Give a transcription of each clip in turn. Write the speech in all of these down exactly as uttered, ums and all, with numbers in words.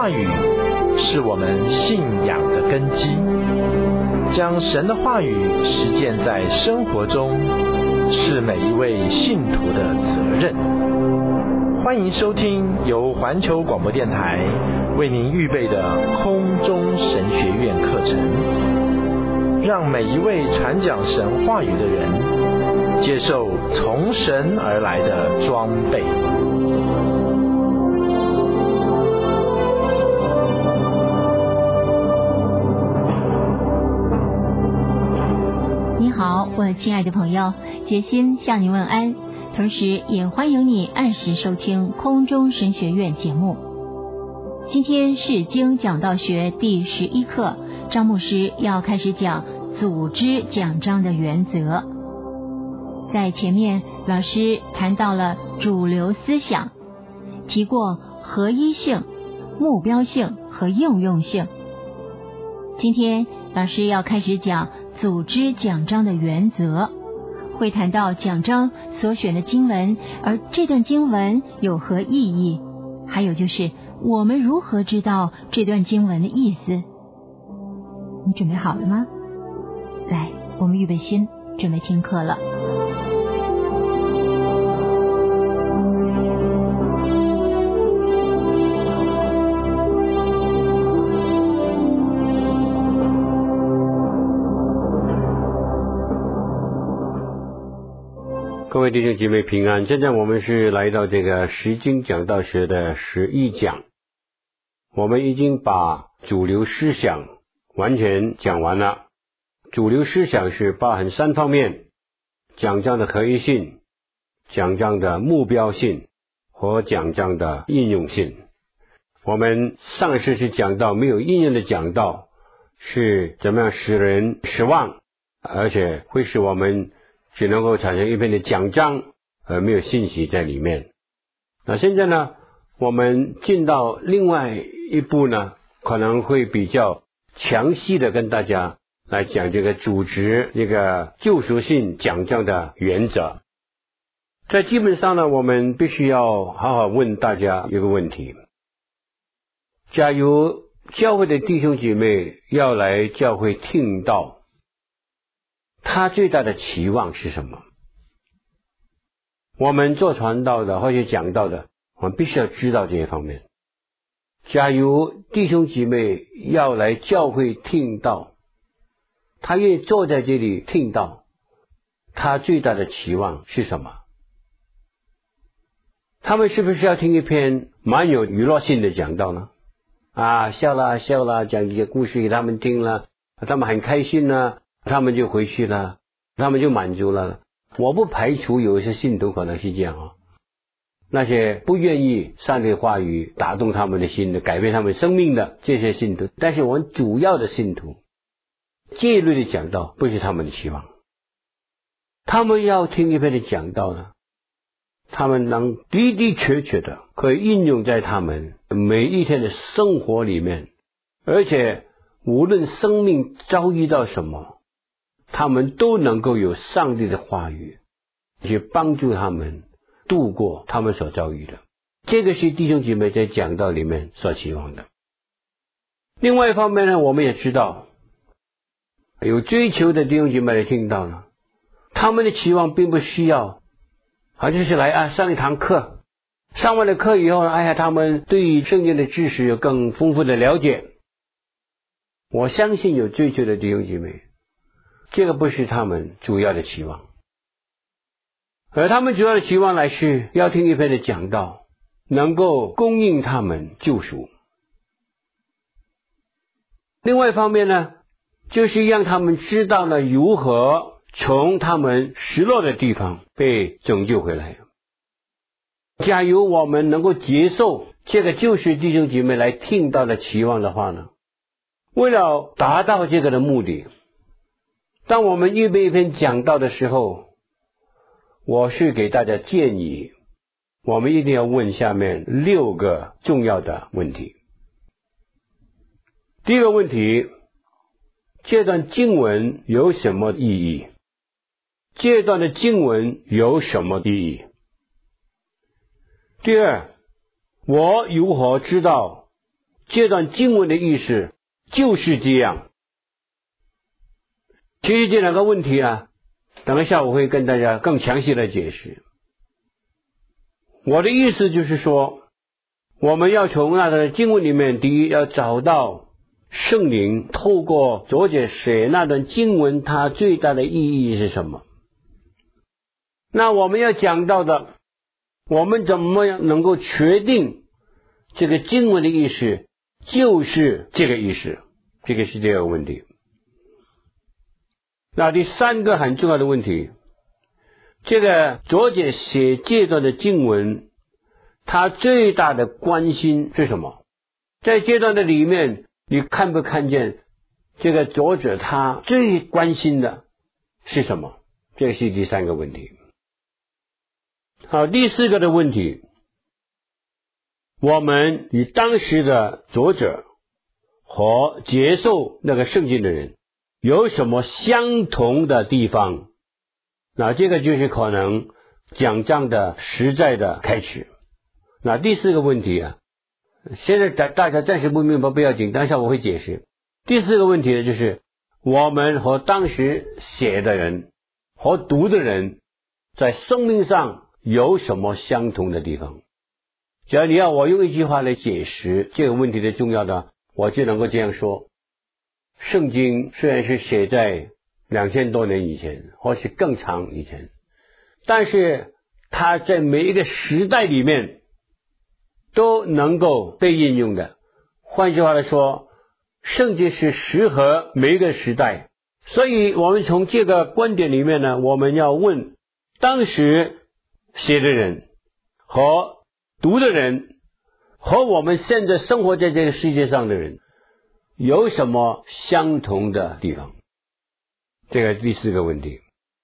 话语是我们信仰的根基，将神的话语实践在生活中，是每一位信徒的责任。欢迎收听由环球广播电台为您预备的空中神学院课程，让每一位传讲神话语的人接受从神而来的装备。 你好，我亲爱的朋友，杰心向你问安，同时也欢迎你按时收听空中神学院节目。今天是经讲道学第十一课，张牧师要开始讲组织讲章的原则。在前面老师谈到了主流思想，提过合一性、目标性和应用性。今天老师要开始讲组织讲章的原则，会谈到讲章所选的经文，而这段经文有何意义，还有就是我们如何知道这段经文的意思。你准备好了吗？来，我们预备心，准备听课了。 各位弟兄姐妹平安，现在我们是来到这个实经讲道学的十一讲，我们已经把主流思想完全讲完了。主流思想是包含三方面：讲章的合一性、讲章的目标性和讲章的应用性。我们上一次是讲到没有应用的讲道是怎么样使人失望，而且会使我们只能够产生一篇的讲章，而没有信息在里面。那现在呢，我们进到另外一步呢，可能会比较详细的跟大家来讲这个组织这个救赎性讲章的原则。在基本上呢，我们必须要好好问大家一个问题：假如教会的弟兄姐妹要来教会听道，他最大的期望是什么？我们做传道的或者讲道的，我们必须要知道这些方面。假如弟兄姐妹要来教会听道，他愿意坐在这里听道，他最大的期望是什么？他们是不是要听一篇蛮有娱乐性的讲道呢？啊，笑啦笑啦，讲一些故事给他们听了，他们很开心呢，他们就回去了，他们就满足了。我不排除有一些信徒可能是这样啊，那些不愿意上帝话语打动他们的心的，改变他们生命的这些信徒，但是我们主要的信徒，这一类的讲道不是他们的期望。他们要听一篇的讲道呢，他们能的的确确的可以应用在他们每一天的生活里面，而且无论生命遭遇到什么，他们都能够有上帝的话语去帮助他们度过他们所遭遇的。这个是弟兄姐妹在讲道里面所期望的。另外一方面呢，我们也知道有追求的弟兄姐妹来听到了，他们的期望并不需要好像是来啊上一堂课，上完了课以后，哎呀，他们对于圣经的知识有更丰富的了解。我相信有追求的弟兄姐妹，这个不是他们主要的期望，而他们主要的期望来是要听一篇的讲道，能够供应他们救赎。另外一方面呢，就是让他们知道了如何从他们失落的地方被拯救回来。假如我们能够接受这个救赎弟兄姐妹来听到的期望的话呢，为了达到这个的目的，当我们预备一篇讲道的时候，我是给大家建议，我们一定要问下面六个重要的问题。第一个问题，这段经文有什么意义？这段的经文有什么意义？第二，我如何知道这段经文的意思就是这样。其实这两个问题啊，等一下我会跟大家更详细的解释。我的意思就是说，我们要从那段经文里面，第一要找到圣灵透过作者写那段经文它最大的意义是什么。那我们要讲到的，我们怎么样能够确定这个经文的意思就是这个意思，这个是第二个问题。那第三个很重要的问题，这个作者写这段的经文，他最大的关心是什么？在这段的里面，你看不看见这个作者他最关心的是什么？这个是第三个问题。好，第四个的问题，我们与当时的作者和接受那个圣经的人有什么相同的地方？那这个就是可能讲章的实在的开始。那第四个问题啊，现在大大家暂时不明白不要紧，等一下我会解释。第四个问题呢，就是我们和当时写的人和读的人在生命上有什么相同的地方？只要你要我用一句话来解释这个问题的重要的，我就能够这样说：圣经虽然是写在两千多年以前，或是更长以前，但是它在每一个时代里面都能够被应用的。换句话来说，圣经是适合每一个时代。所以我们从这个观点里面呢，我们要问当时写的人和读的人和我们现在生活在这个世界上的人有什么相同的地方？这个第四个问题。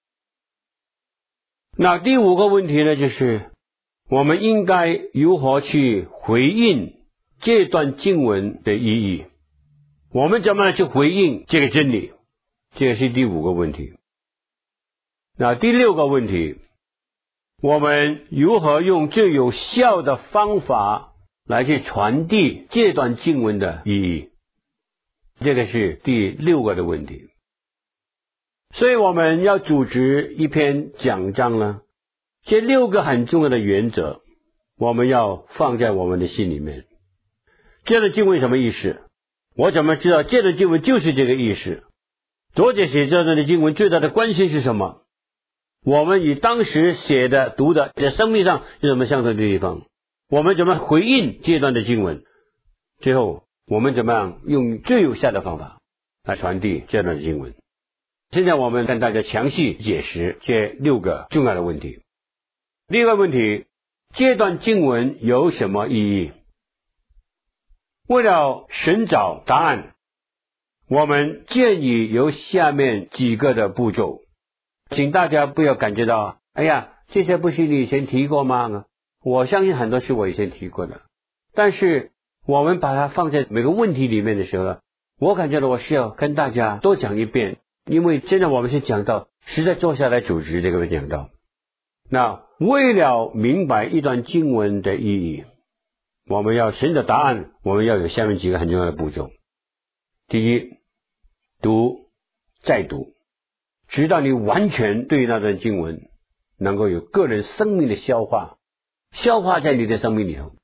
那第五个问题呢，就是我们应该如何去回应这段经文的意义？我们怎么样去回应这个真理？这个是第五个问题。那第六个问题，我们如何用最有效的方法来去传递这段经文的意义？这个是第六个的问题。所以我们要组织一篇讲章呢，这六个很重要的原则我们要放在我们的心里面。这段经文什么意思？我怎么知道这段经文就是这个意思？作者写这段的经文最大的关心是什么？我们与当时写的读的在生命上有什么相同的地方？我们怎么回应这段的经文？最后我们怎么样用最有效的方法来传递这段的经文？现在我们跟大家详细解释这六个重要的问题。第一个问题，这段经文有什么意义？为了寻找答案，我们建议有下面几个的步骤，请大家不要感觉到哎呀，这些不是你以前提过吗？我相信很多是我以前提过的，但是我们把它放在每个问题里面的时候呢，我感觉到我需要跟大家多讲一遍，因为现在我们是讲到实在坐下来组织这个讲到。那为了明白一段经文的意义，我们要寻找答案，我们要有下面几个很重要的步骤。第一，读再读，直到你完全对那段经文能够有个人生命的消化，消化在你的生命里头。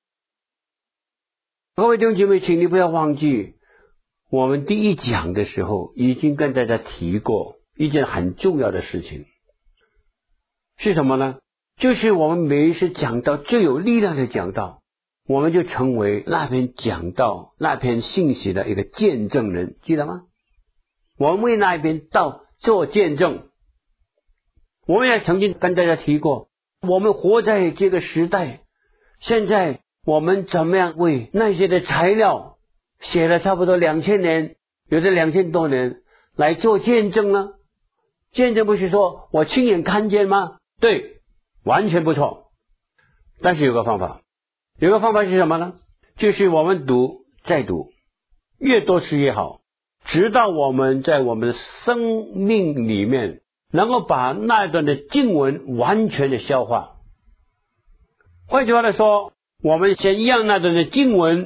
各位弟兄姐妹，请你不要忘记，我们第一讲的时候已经跟大家提过一件很重要的事情，是什么呢？就是我们每一次讲到最有力量的讲道，我们就成为那篇讲道那篇信息的一个见证人，记得吗？我们为那一篇道做见证。我们也曾经跟大家提过，我们活在这个时代，现在我们怎么样为那些的材料写了差不多两千年，有的两千多年来做见证呢？见证不是说我亲眼看见吗？对，完全不错。但是有个方法，有个方法是什么呢？就是我们读再读，越多次越好，直到我们在我们的生命里面能够把那段的经文完全的消化。换句话来说，我们先让那段的经文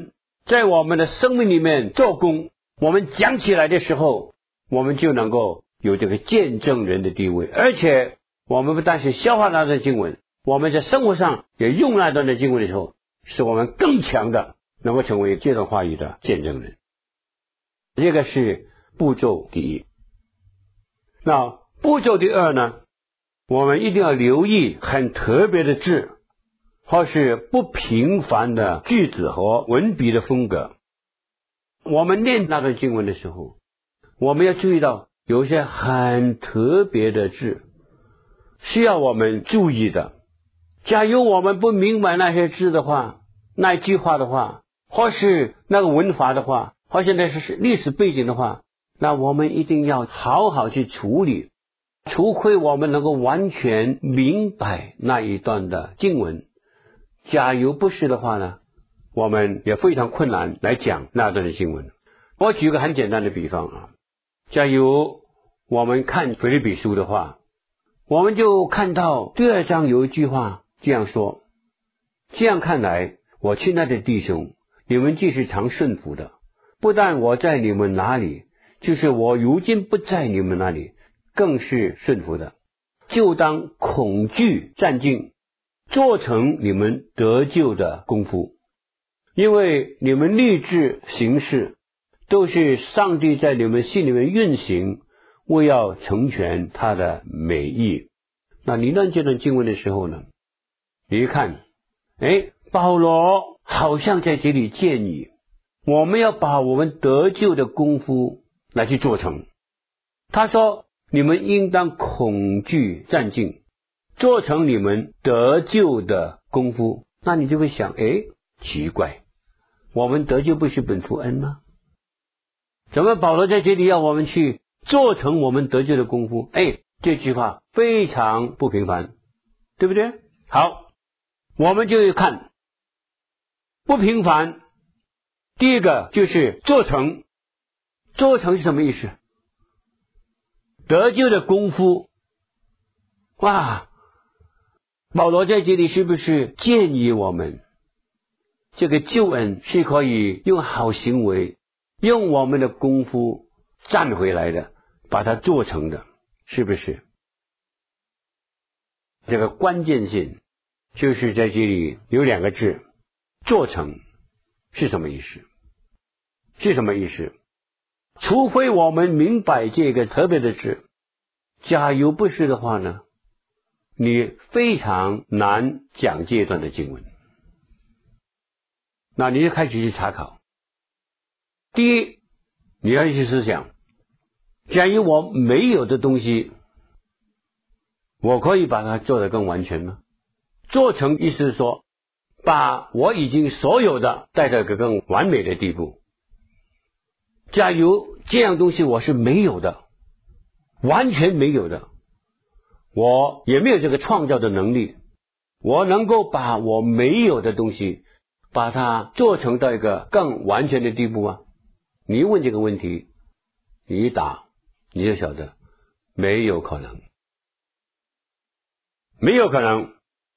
在我们的生命里面做工，我们讲起来的时候，我们就能够有这个见证人的地位，而且我们不但是消化那段经文，我们在生活上也用那段的经文的时候，使我们更强的能够成为这段话语的见证人。这个是步骤第一。那步骤第二呢，我们一定要留意很特别的字，或是不平凡的句子和文笔的风格。我们念那段经文的时候，我们要注意到有一些很特别的字需要我们注意的。假如我们不明白那些字的话，那一句话的话，或是那个文法的话，或是那是历史背景的话，那我们一定要好好去处理，除非我们能够完全明白那一段的经文。假如不是的话呢，我们也非常困难来讲那段的经文。我举个很简单的比方啊，假如我们看腓立比书的话，我们就看到第二章有一句话这样说：这样看来，我亲爱的弟兄，你们既是常顺服的，不但我在你们那里，就是我如今不在你们那里，更是顺服的，就当恐惧战兢，做成你们得救的功夫。因为你们立志行事，都是上帝在你们心里面运行，为要成全他的美意。那你念这段经文的时候呢，你一看，诶，保罗好像在这里建议我们要把我们得救的功夫来去做成。他说你们应当恐惧战兢，做成你们得救的功夫。那你就会想，诶，奇怪，我们得救不是本乎恩吗？怎么保罗在这里要我们去做成我们得救的功夫？诶，这句话非常不平凡，对不对？好，我们就看不平凡。第一个就是做成，做成是什么意思？得救的功夫。哇，保罗在这里是不是建议我们，这个救恩是可以用好行为，用我们的功夫赚回来的，把它做成的，是不是？这个关键性就是在这里有两个字，做成是什么意思？是什么意思？除非我们明白这个特别的字，假如不是的话呢，你非常难讲这段的经文。那你就开始去查考。第一，你要去思想，假如我没有的东西，我可以把它做得更完全吗？做成意思是说，把我已经所有的带到一个更完美的地步。假如这样东西我是没有的，完全没有的，我也没有这个创造的能力，我能够把我没有的东西把它做成到一个更完全的地步吗？你问这个问题，你一答你就晓得没有可能，没有可能。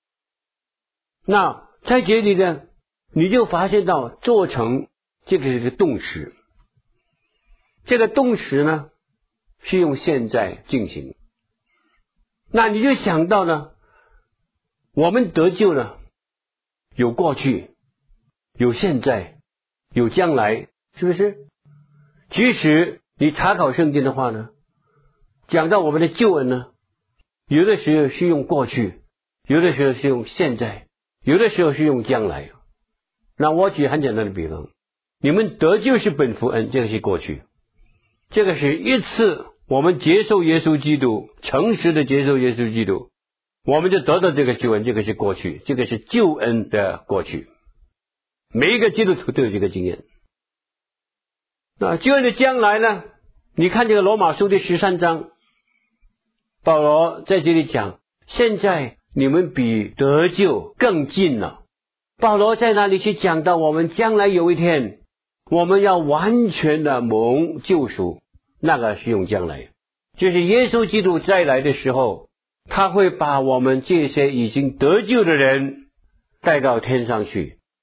那在这里呢，你就发现到做成这个是个动词，这个动词呢是用现在进行。那你就想到呢，我们得救呢，有过去，有现在，有将来，是不是？即使你查考圣经的话呢，讲到我们的救恩呢，有的时候是用过去，有的时候是用现在，有的时候是用将来。那我举很简单的比方，你们得救是本乎恩，这个是过去，这个是一次我们接受耶稣基督，诚实的接受耶稣基督，我们就得到这个救恩，这个是过去，这个是救恩的过去。每一个基督徒都有这个经验。那救恩的将来呢？你看这个罗马书的十三章，保罗在这里讲，现在你们比得救更近了。保罗在那里去讲到我们将来有一天，我们要完全的蒙救赎，那个是用将来，就是耶稣基督再来的时候，他会把我们这些已经得救的人带到天上去，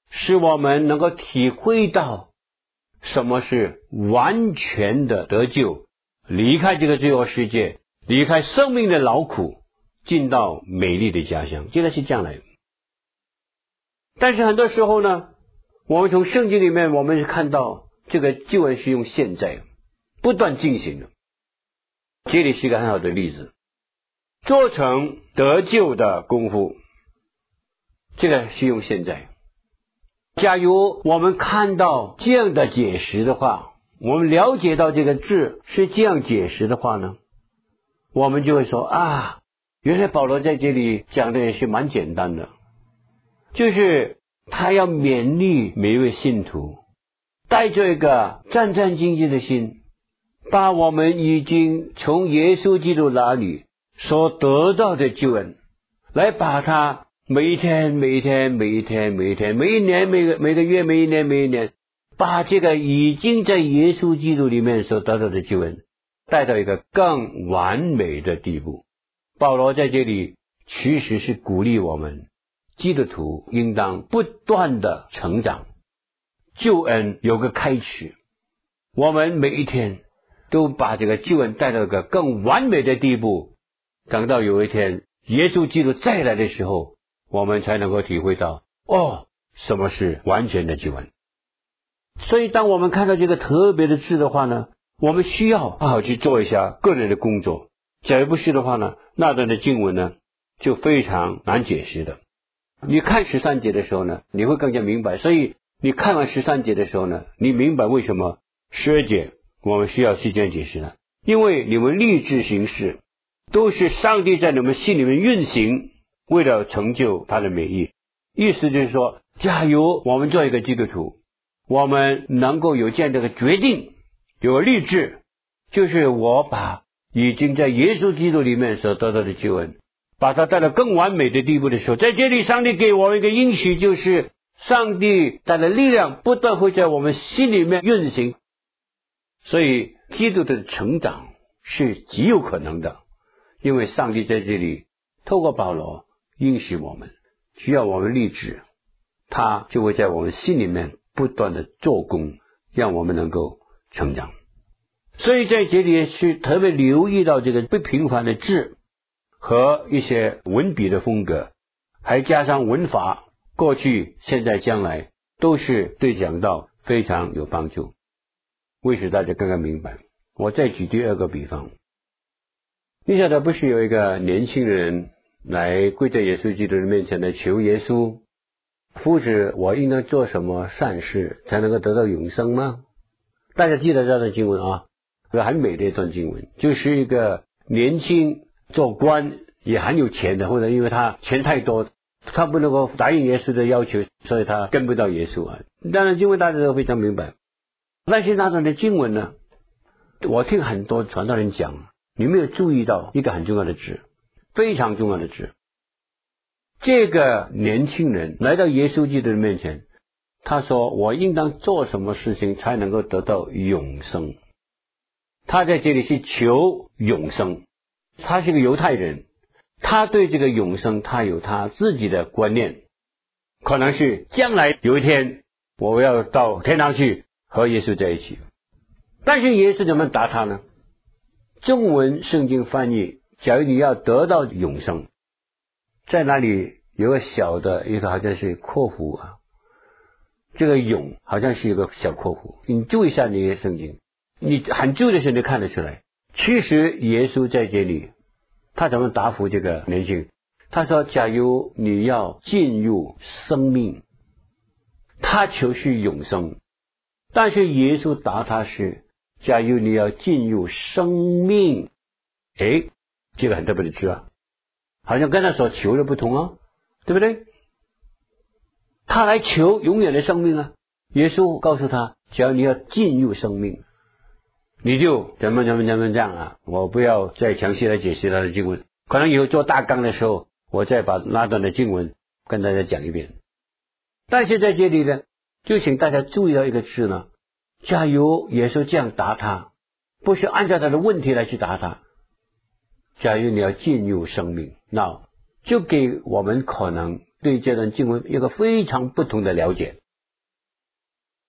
使我们能够体会到什么是完全的得救，离开这个罪恶世界，离开生命的劳苦，进到美丽的家乡，这个是将来。但是很多时候呢，我们从圣经里面我们看到这个救恩是用现在不断进行的。这里是一个很好的例子，做成得救的功夫，这个是用现在。假如我们看到这样的解释的话，我们了解到这个字是这样解释的话呢，我们就会说啊，原来保罗在这里讲的也是蛮简单的，就是他要勉励每一位信徒，带着一个战战兢兢的心，把我们已经从耶稣基督那里所得到的救恩，来把它每一天每一天每一天每一天每一年每个每个月每一年每一年，把这个已经在耶稣基督里面所得到的救恩带到一个更完美的地步。保罗在这里其实是鼓励我们基督徒应当不断的成长，救恩有个开始，我们每一天都把这个救恩带到一个更完美的地步，等到有一天耶稣基督再来的时候，我们才能够体会到哦，什么是完全的救恩。所以当我们看到这个特别的字的话呢，我们需要好好去做一下个人的工作，假如不是的话呢，那段的经文呢就非常难解释的。你看十三节的时候呢，你会更加明白，所以你看完十三节的时候呢，你明白为什么十二节我们需要时间解释呢？因为你们立志行事都是上帝在你们心里面运行，为了成就他的美意。意思就是说，假如我们做一个基督徒，我们能够有这样的一个决定，有个立志，就是我把已经在耶稣基督里面所得到的救恩，把它带到更完美的地步的时候，在这里上帝给我们一个应许，就是上帝他的力量不断会在我们心里面运行。所以基督的成长是极有可能的，因为上帝在这里透过保罗应许我们，只要我们立志，他就会在我们心里面不断的做工，让我们能够成长。所以在这里是特别留意到这个不平凡的字和一些文笔的风格，还加上文法，过去现在将来都是对讲道非常有帮助，为使大家更加明白。我再举第二个比方，你晓得不是有一个年轻人来跪在耶稣基督的面前来求耶稣，夫子，我应当做什么善事才能够得到永生吗？大家记得这段经文啊，这个很美的一段经文，就是一个年轻做官也很有钱的，或者因为他钱太多，他不能够答应耶稣的要求，所以他跟不到耶稣啊。当然经文大家都非常明白，但是那段的经文呢，我听很多传道人讲，你没有注意到一个很重要的字，非常重要的字。这个年轻人来到耶稣基督的面前，他说我应当做什么事情才能够得到永生。他在这里是求永生，他是个犹太人，他对这个永生他有他自己的观念，可能是将来有一天我要到天堂去和耶稣在一起。但是耶稣怎么答他呢？中文圣经翻译，假如你要得到永生，在那里有个小的一个好像是括弧啊，这个永好像是一个小括弧，你注意一下你的圣经，你很注意的时候你看得出来，其实耶稣在这里他怎么答复这个年轻人？他说假如你要进入生命，他求是永生，但是耶稣答他是假如你要进入生命。诶，这个很特别的字啊，好像跟他所求的不同啊，对不对？他来求永远的生命啊，耶稣告诉他只要你要进入生命，你就怎么怎么怎么这样啊。我不要再详细来解释他的经文，可能以后做大纲的时候我再把那段的经文跟大家讲一遍。但是在这里呢，就请大家注意到一个字呢，假如耶稣这样答他，不是按照他的问题来去答他，假如你要进入生命，那就给我们可能对这段经文一个非常不同的了解。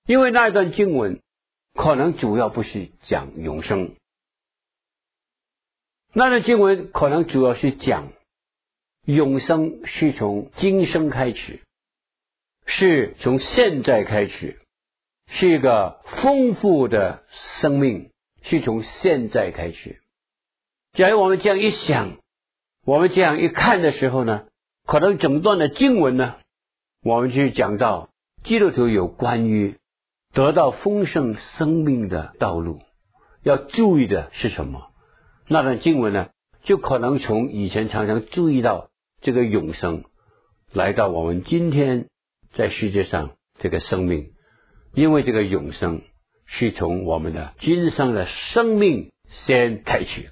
因为那一段经文可能主要不是讲永生，那段经文可能主要是讲永生是从今生开始，是从现在开始，是一个丰富的生命，是从现在开始。假如我们这样一想，我们这样一看的时候呢，可能整段的经文呢，我们去讲到基督徒有关于得到丰盛生命的道路，要注意的是什么？那段经文呢，就可能从以前常常注意到这个永生，来到我们今天在世界上这个生命，因为这个永生是从我们的今生的生命先开始。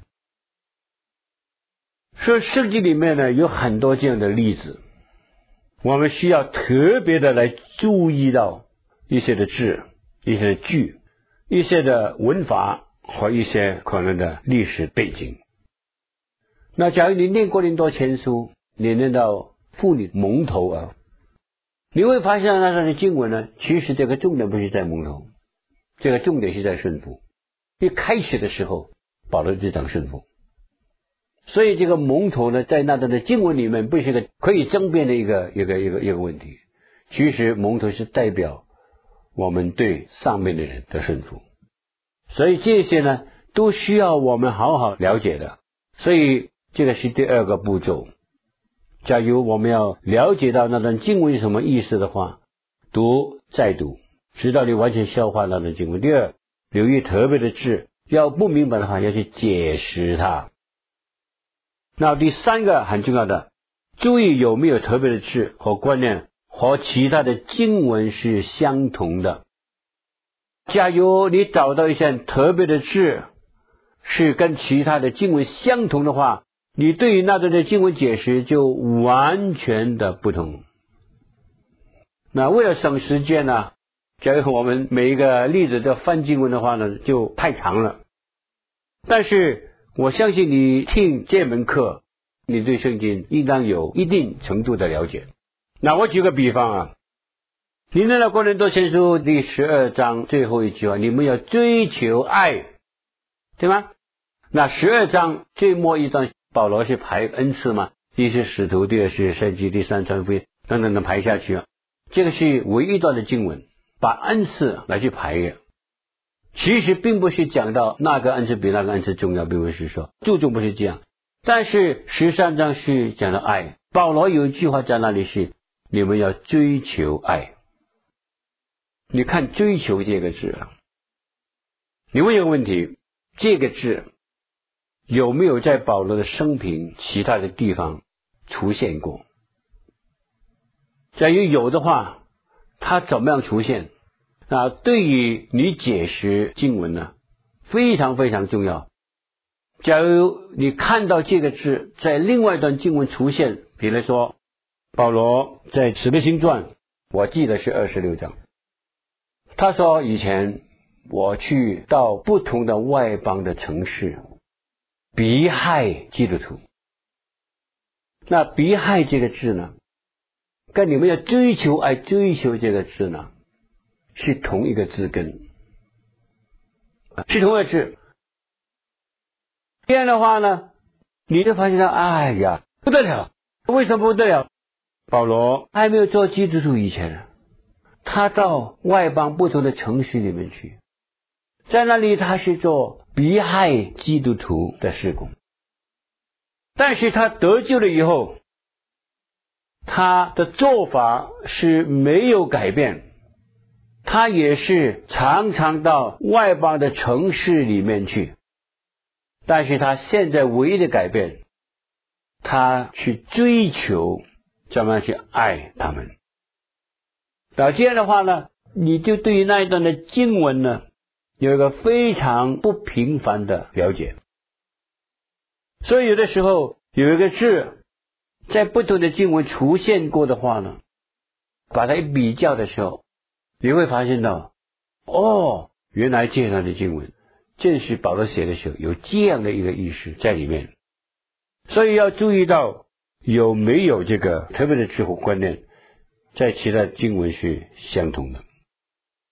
所以圣经里面呢有很多这样的例子，我们需要特别的来注意到一些的字、一些的句、一些的文法和一些可能的历史背景。那假如你念哥林多前书，你念到妇女蒙头啊，你会发现那段的经文呢，其实这个重点不是在蒙头，这个重点是在顺服。一开始的时候保罗就讲顺服，所以这个蒙头呢，在那段的经文里面不是一个可以争辩的一个一个一个一个问题。其实蒙头是代表我们对上面的人的顺服，所以这些呢都需要我们好好了解的。所以这个是第二个步骤。假如我们要了解到那段经文是什么意思的话，读再读，直到你完全消化那段经文。第二，留意特别的字，要不明白的话要去解释它。那第三个很重要的，注意有没有特别的字和观念和其他的经文是相同的。假如你找到一些特别的字是跟其他的经文相同的话，你对于那段的经文解释就完全的不同。那为了省时间呢，假如我们每一个例子都翻经文的话呢，就太长了。但是我相信你听这门课，你对圣经应当有一定程度的了解。那我举个比方啊，你念到哥林多前书第十二章最后一句话，你们要追求爱，对吗？那十二章最末一章，保罗是排恩赐嘛，第一是使徒，第二是圣经，第三传福音等等的排下去啊。这个是唯一段的经文，把恩赐来去排的。其实并不是讲到那个恩赐比那个恩赐重要，并不是说注重不是这样。但是十三章是讲到爱，保罗有一句话在那里是你们要追求爱。你看追求这个字啊，你问一个问题，这个字有没有在保罗的生平其他的地方出现过？假如有的话，他怎么样出现？那对于你解释经文呢，非常非常重要。假如你看到这个字在另外一段经文出现，比如说保罗在使徒行传，我记得是二十六章，他说以前我去到不同的外邦的城市逼害基督徒。那逼害这个字呢，跟你们要追求爱追求这个字呢是同一个字根，是同一个字。这样的话呢，你就发现到，哎呀，不得了！为什么不得了？保罗还没有做基督徒以前呢，他到外邦不同的城市里面去，在那里他是做逼害基督徒的事工。但是他得救了以后，他的做法是没有改变。他也是常常到外邦的城市里面去，但是他现在唯一的改变，他去追求怎么样去爱他们。那这样的话呢，你就对于那一段的经文呢，有一个非常不平凡的了解。所以有的时候有一个字在不同的经文出现过的话呢，把它一比较的时候，你会发现到，哦，原来这段的经文正是保罗写的时候有这样的一个意思在里面。所以要注意到有没有这个特别的智慧观念，在其他经文是相同的。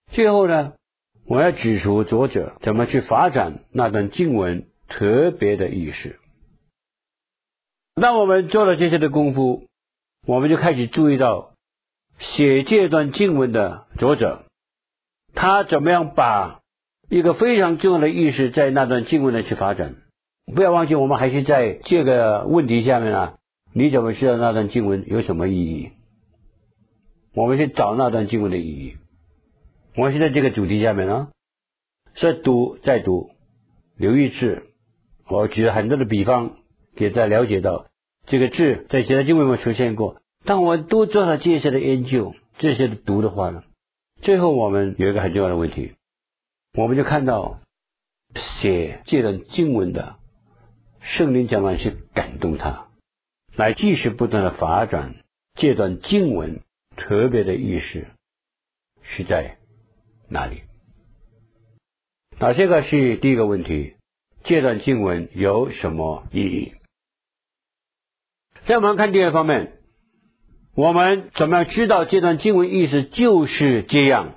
最后呢，我要指出作者怎么去发展那段经文特别的意思。当我们做了这些的功夫，我们就开始注意到写这段经文的作者，他怎么样把一个非常重要的意思在那段经文里去发展。不要忘记，我们还是在这个问题下面啊，你怎么知道那段经文有什么意义？我们去找那段经文的意义。我们是在这个主题下面呢，是读再读，留意字。我举了很多的比方，给大家了解到这个字在其他经文中出现过。当我们都做了这些的研究，这些的读的话呢，最后我们有一个很重要的问题，我们就看到写这段经文的圣灵将来去感动他，来继续不断的发展这段经文特别的意思是在哪里？那这个是第一个问题，这段经文有什么意义？再我们看第二方面，我们怎么样知道这段经文意思就是这样？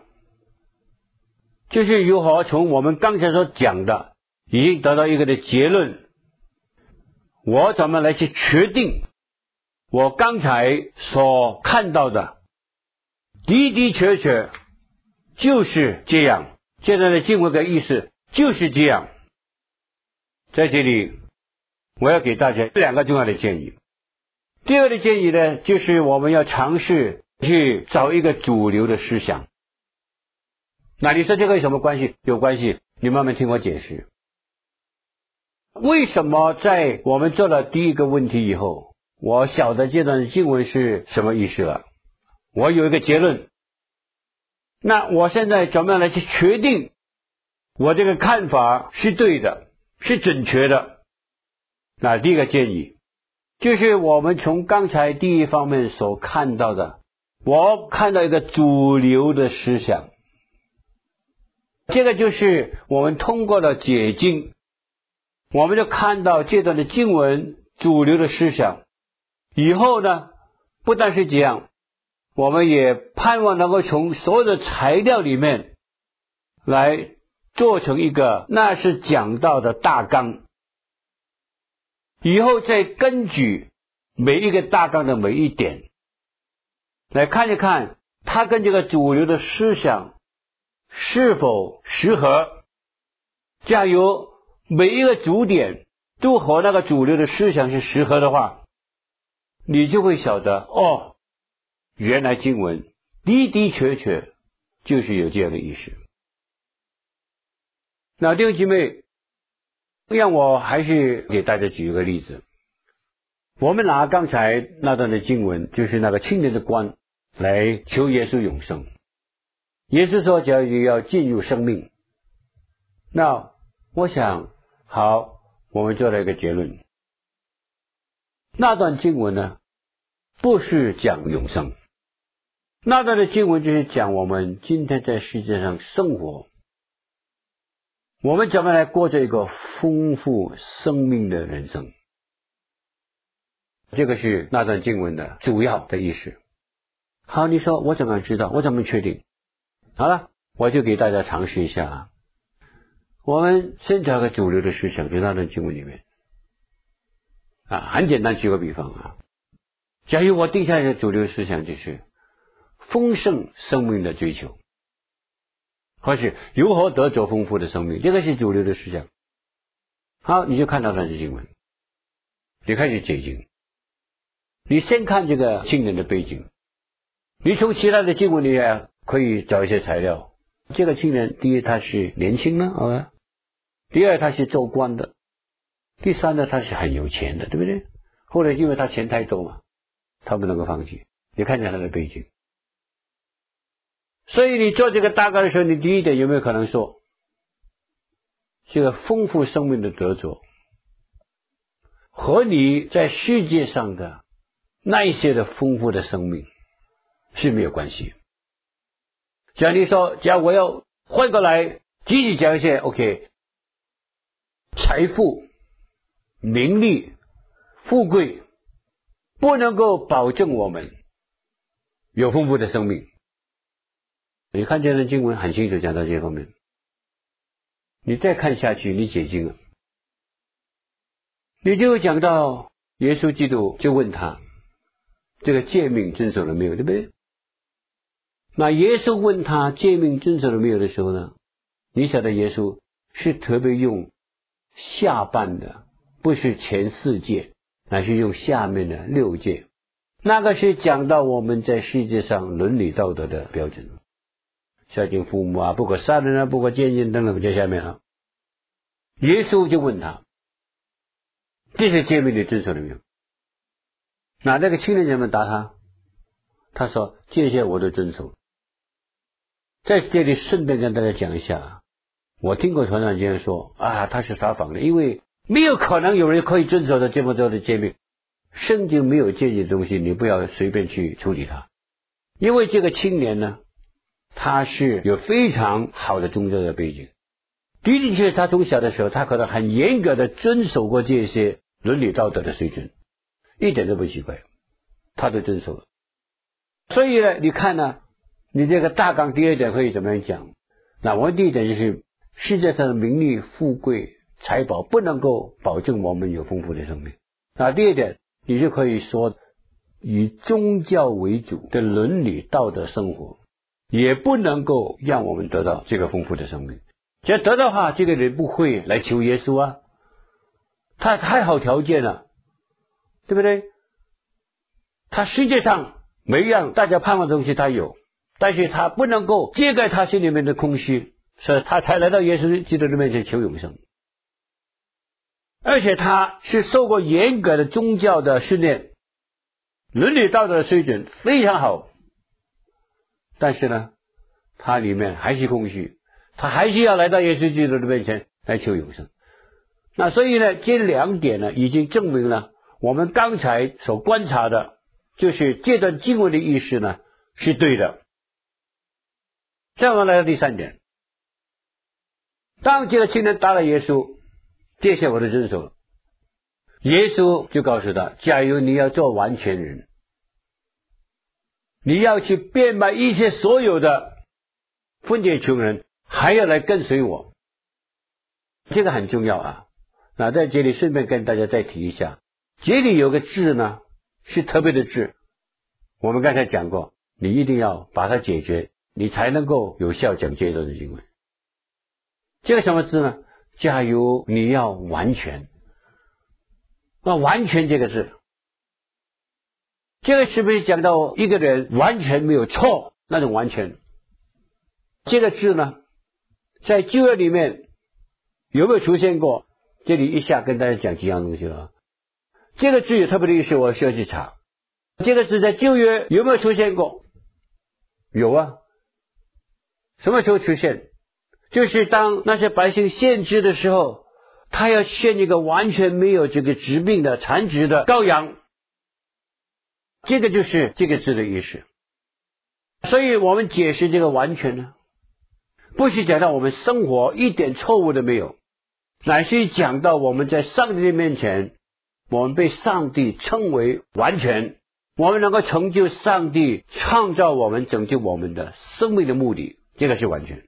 就是如何从我们刚才所讲的已经得到一个的结论，我怎么来去确定我刚才所看到的的的确确就是这样，这段的经文的意思就是这样。在这里我要给大家两个重要的建议。第二个的建议呢，就是我们要尝试去找一个主流的思想。那你说这个有什么关系？有关系，你慢慢听我解释。为什么在我们做了第一个问题以后，我晓得这段经文是什么意思了，我有一个结论，那我现在怎么样来去确定我这个看法是对的，是准确的？那第一个建议就是我们从刚才第一方面所看到的，我看到一个主流的思想，这个就是我们通过了解经，我们就看到这段的经文主流的思想。以后呢，不但是这样，我们也盼望能够从所有的材料里面来做成一个那是讲道的大纲，以后再根据每一个大纲的每一点来看一看它跟这个主流的思想是否适合。假如每一个主点都和那个主流的思想是适合的话，你就会晓得，哦，原来经文的的确确就是有这样的意思。那弟兄姐妹，让我还是给大家举一个例子。我们拿刚才那段的经文，就是那个青年的官来求耶稣永生。耶稣说假如要进入生命，那我想好，我们做了一个结论，那段经文呢不是讲永生，那段的经文就是讲我们今天在世界上生活，我们怎么来过着一个丰富生命的人生。这个是那段经文的主要的意思。好，你说我怎么知道？我怎么确定？好了，我就给大家尝试一下啊。我们先找个主流的思想，在那段经文里面啊，很简单，举个比方啊，假如我定下一个主流思想，就是丰盛生命的追求，或是如何得着丰富的生命，这个是主流的思想。好，你就看到那些经文，你开始解经。你先看这个青年的背景，你从其他的经文里面可以找一些材料。这个青年，第一他是年轻呢，啊，第二他是做官的，第三呢他是很有钱的，对不对？后来因为他钱太多嘛，他不能够放弃。你看见他的背景，所以你做这个大纲的时候，你第一点有没有可能说，这个丰富生命的得着和你在世界上的那一些的丰富的生命是没有关系。假如你说，假如我要换过来积极讲一些 OK， 财富、名利、富贵不能够保证我们有丰富的生命。 你看这段经文很清楚讲到这方面。你再看下去，你解经了，你就会讲到耶稣基督就问他这个诫命遵守了没有，对不对？那耶稣问他诫命遵守了没有的时候呢，你晓得耶稣是特别用下半的，不是前四诫，乃是用下面的六诫。那个是讲到我们在世界上伦理道德的标准，孝敬父母啊，不可杀人啊，不可奸淫等等，在下面啊。耶稣就问他，这些诫命你遵守了没有？那那个青年人们答他，他说这些我都遵守。在这里顺便跟大家讲一下，我听过传道人说啊，他是撒谎的，因为没有可能有人可以遵守的这么多的诫命。圣经没有建议的东西，你不要随便去处理它。因为这个青年呢，他是有非常好的宗教的背景，的的确他从小的时候，他可能很严格的遵守过这些伦理道德的水准，一点都不奇怪，他都遵守了。所以呢，你看呢，你这个大纲第二点可以怎么样讲？那我们第一点就是，世界上的名利、富贵、财宝不能够保证我们有丰富的生命。那第二点，你就可以说，以宗教为主的伦理道德生活，也不能够让我们得到这个丰富的生命。只要得到的话，这个人不会来求耶稣啊，他太好条件了，对不对？他世界上每一样大家盼望的东西他有，但是他不能够遮盖他心里面的空虚，所以他才来到耶稣基督的面前求永生。而且他是受过严格的宗教的训练，伦理道德的水准非常好，但是呢，他里面还是空虚，他还是要来到耶稣基督的面前来求永生。那所以呢，这两点呢，已经证明了我们刚才所观察的，就是这段经文的意思呢，是对的。再我们来到第三点，当这个青年答了耶稣，这些我都遵守了。耶稣就告诉他，假如你要做完全人，你要去变卖一切所有的，分给穷人，还要来跟随我。这个很重要啊。那在这里顺便跟大家再提一下，这里有个字呢，是特别的字，我们刚才讲过，你一定要把它解决，你才能够有效讲这一段的经文。这个什么字呢？假如你要完全，那完全这个字，这个是不是讲到一个人完全没有错那种完全？这个字呢，在旧约里面有没有出现过？这里一下跟大家讲几样东西了。这个字有特别的意思，我需要去查。这个字在旧约有没有出现过？有啊。什么时候出现？就是当那些百姓献祭的时候，他要献一个完全没有这个疾病的残疾的羔羊，这个就是这个字的意思。所以我们解释这个完全呢，不是讲到我们生活一点错误都没有，乃是讲到我们在上帝的面前，我们被上帝称为完全，我们能够成就上帝创造我们拯救我们的生命的目的，这个是完全。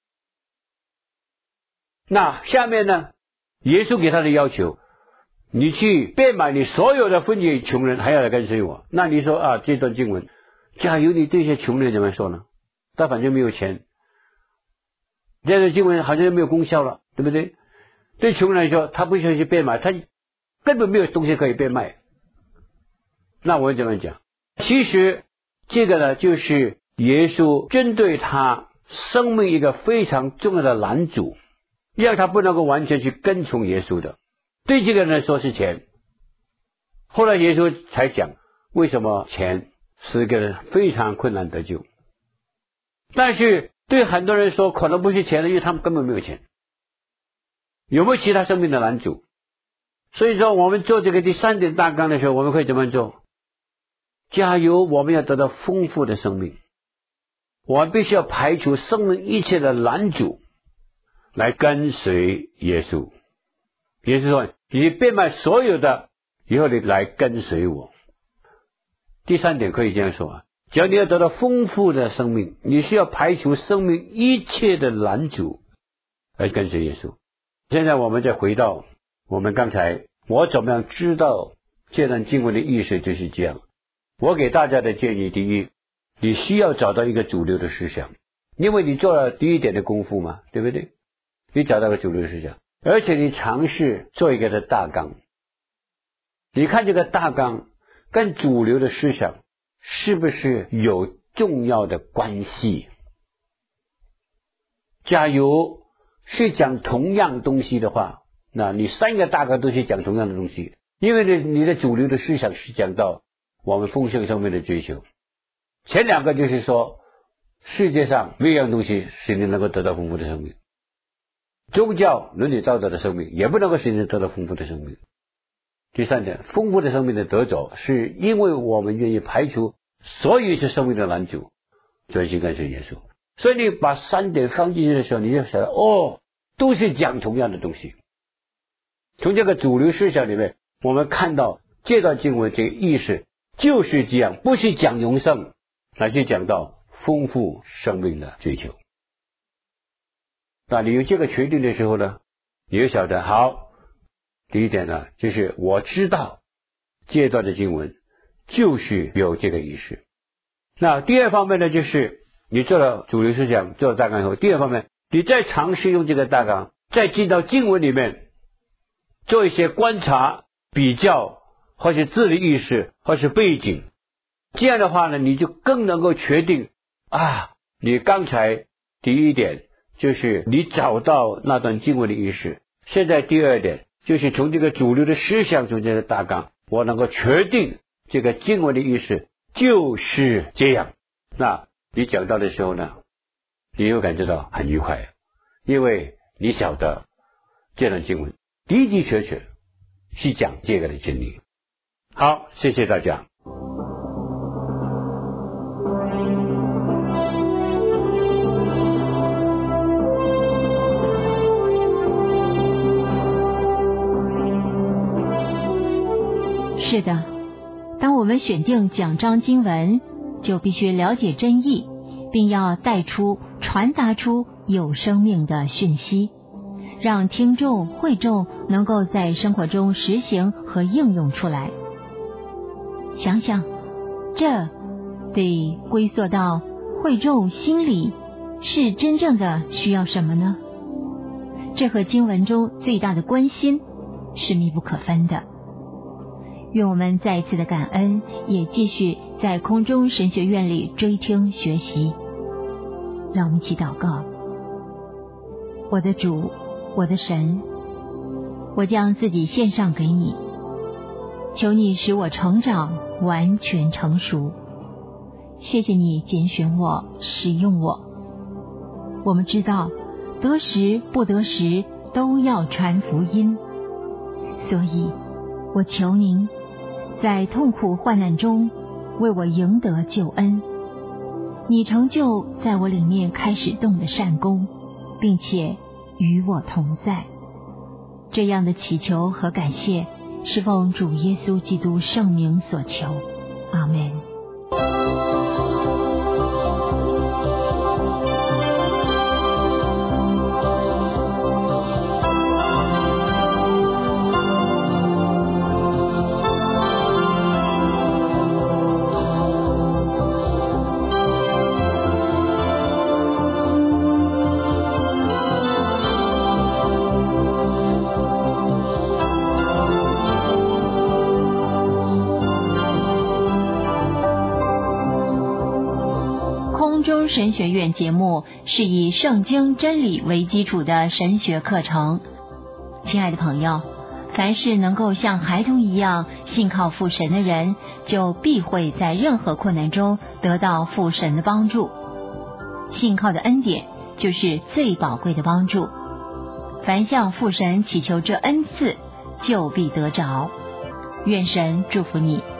那下面呢，耶稣给他的要求，你去变卖你所有的分给穷人，还要来跟随我。那你说啊，这段经文，假如你对这些穷人怎么说呢？他反正没有钱，这段经文好像没有功效了，对不对？对穷人来说，他不需要去变卖，他根本没有东西可以变卖。那我怎么讲？其实这个呢，就是耶稣针对他生命一个非常重要的拦阻，让他不能够完全去跟从耶稣的。对这个人来说是钱。后来耶稣才讲，为什么钱使一个人非常困难得救。但是对很多人说，可能不是钱的，因为他们根本没有钱。有没有其他生命的拦阻？所以说我们做这个第三点大纲的时候，我们可以怎么做？假如我们要得到丰富的生命，我们必须要排除生命一切的拦阻，来跟随耶稣。耶稣说，你变卖所有的，以后你来跟随我。第三点可以这样说啊， 只要你要得到丰富的生命，你需要排除生命一切的拦阻，而跟随耶稣。现在我们再回到我们刚才，我怎么样知道这段经文的意思，就是这样。我给大家的建议，第一，你需要找到一个主流的思想，因为你做了第一点的功夫嘛，对不对？你找到个主流的思想，而且你尝试做一个的大纲，你看这个大纲跟主流的思想是不是有重要的关系？假如是讲同样东西的话，那你三个大纲都是讲同样的东西，因为你的主流的思想是讲到我们丰盛生命的追求，前两个就是说世界上没有一样东西使你能够得到丰富的生命，宗教伦理道德的生命也不能够使你得到丰富的生命。第三点，丰富的生命的得着是因为我们愿意排除所有一切生命的拦阻，专心跟随耶稣。所以你把三点放进去的时候，你就想到哦，都是讲同样的东西。从这个主流思想里面，我们看到这段经文这个意思就是这样，不是讲永生，而是讲到丰富生命的追求。那你有这个决定的时候呢，你就晓得好，第一点呢，就是我知道这段的经文就是有这个意思。那第二方面呢，就是你做了主流思想，做了大纲以后，第二方面你再尝试用这个大纲再进到经文里面做一些观察比较，或是自理意识，或是背景，这样的话呢，你就更能够确定啊，你刚才第一点就是你找到那段经文的意思，现在第二点就是从这个主流的思想中间的大纲，我能够确定这个经文的意思就是这样。那你讲到的时候呢，你会感觉到很愉快，因为你晓得这段经文的的确确是讲这个的真理。好，谢谢大家。 是的，当我们选定讲章经文，就必须了解真意，并要带出传达出有生命的讯息，让听众会众能够在生活中实行和应用出来。想想，这得归缩到会众心里是真正的需要什么呢？这和经文中最大的关心是密不可分的。愿我们再一次的感恩，也继续在空中神学院里追听学习。让我们一起祷告。我的主，我的神，我将自己献上给你，求你使我成长完全成熟。谢谢你拣选我，使用我。我们知道得时不得时都要传福音，所以我求您在痛苦患难中为我赢得救恩，你成就在我里面开始动的善功，并且与我同在。这样的祈求和感谢是奉主耶稣基督圣名所求，阿们。神学院节目是以圣经真理为基础的神学课程。亲爱的朋友，凡是能够像孩童一样信靠父神的人，就必会在任何困难中得到父神的帮助。信靠的恩典就是最宝贵的帮助。凡向父神祈求这恩赐，就必得着。愿神祝福你。